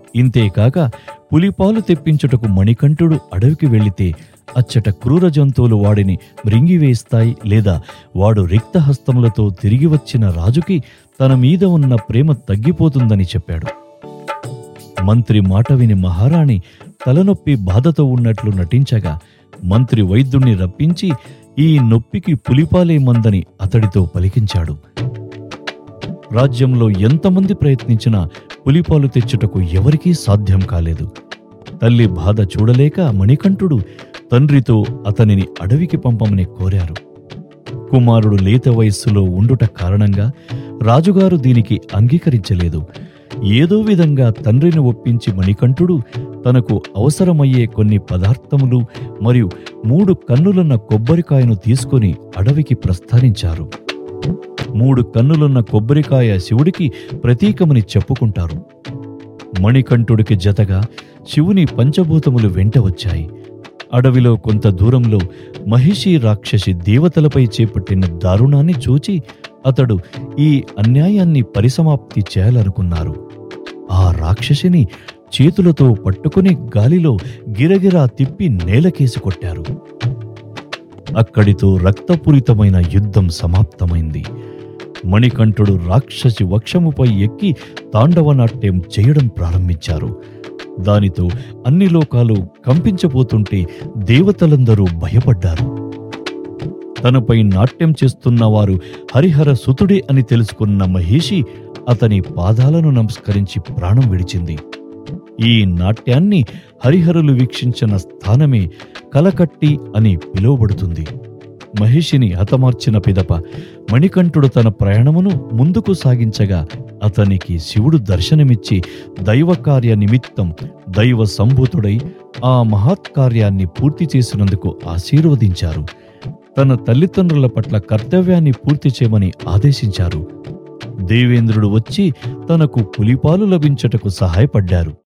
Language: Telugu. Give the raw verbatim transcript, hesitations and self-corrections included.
ఇంతేకాక పులిపాలు తెప్పించుటకు మణికంఠుడు అడవికి వెళితే అచ్చట క్రూర జంతువులు వాడిని మృంగివేస్తాయి, లేదా వాడు రిక్తహస్తములతో తిరిగి వచ్చిన రాజుకి తన మీద ఉన్న ప్రేమ తగ్గిపోతుందని చెప్పాడు. మంత్రి మాట విని మహారాణి తలనొప్పి బాధతో ఉన్నట్లు నటించగా మంత్రి వైద్యుణ్ణి రప్పించి ఈ నొప్పికి పులిపాలే మందని అతడితో పలికించాడు. రాజ్యంలో ఎంతమంది ప్రయత్నించినా పులిపాలు తెచ్చుటకు ఎవరికీ సాధ్యం కాలేదు. తల్లి బాధ చూడలేక మణికంఠుడు తండ్రితో అతనిని అడవికి పంపమని కోరారు. కుమారుడు లేత వయస్సులో ఉండుట కారణంగా రాజుగారు దీనికి అంగీకరించలేదు. ఏదో విధంగా తండ్రిని ఒప్పించి మణికంఠుడు తనకు అవసరమయ్యే కొన్ని పదార్థములు మరియు మూడు కన్నులున్న కొబ్బరికాయను తీసుకుని అడవికి ప్రస్థానించారు. మూడు కన్నులున్న కొబ్బరికాయ శివుడికి ప్రతీకమని చెప్పుకుంటారు. మణికంఠుడికి జతగా శివుని పంచభూతములు వెంట వచ్చాయి. అడవిలో కొంత దూరంలో మహిషి రాక్షసి దేవతలపై చేపట్టిన దారుణాన్ని చూచి అతడు ఈ అన్యాయాన్ని పరిసమాప్తి చేయాలనుకున్నారు. ఆ రాక్షసిని చేతులతో పట్టుకుని గాలిలో గిరగిరా తిప్పి నేలకేసి కొట్టారు. అక్కడితో రక్తపూరితమైన యుద్ధం సమాప్తమైంది. మణికంఠుడు రాక్షసి వక్షముపై ఎక్కి తాండవనాట్యం చేయడం ప్రారంభించారు. దానితో అన్ని లోకాలు కంపించబోతుంటే దేవతలందరూ భయపడ్డారు. తనపై నాట్యం చేస్తున్నవారు హరిహర సుతుడే అని తెలుసుకున్న మహిషి అతని పాదాలను నమస్కరించి ప్రాణం విడిచింది. ఈ నాట్యాన్ని హరిహరులు వీక్షించిన స్థానమే కలకట్టి అని పిలువబడుతుంది. మహిషిని హతమార్చిన పిదప మణికంఠుడు తన ప్రయాణమును ముందుకు సాగించగా అతనికి శివుడు దర్శనమిచ్చి దైవకార్య నిమిత్తం దైవ సంభూతుడై ఆ మహత్కార్యాన్ని పూర్తి చేసినందుకు ఆశీర్వదించారు. తన తల్లిదండ్రుల పట్ల కర్తవ్యాన్ని పూర్తి చేయమని ఆదేశించారు. దేవేంద్రుడు వచ్చి తనకు పులిపాలు లభించటకు సహాయపడ్డారు.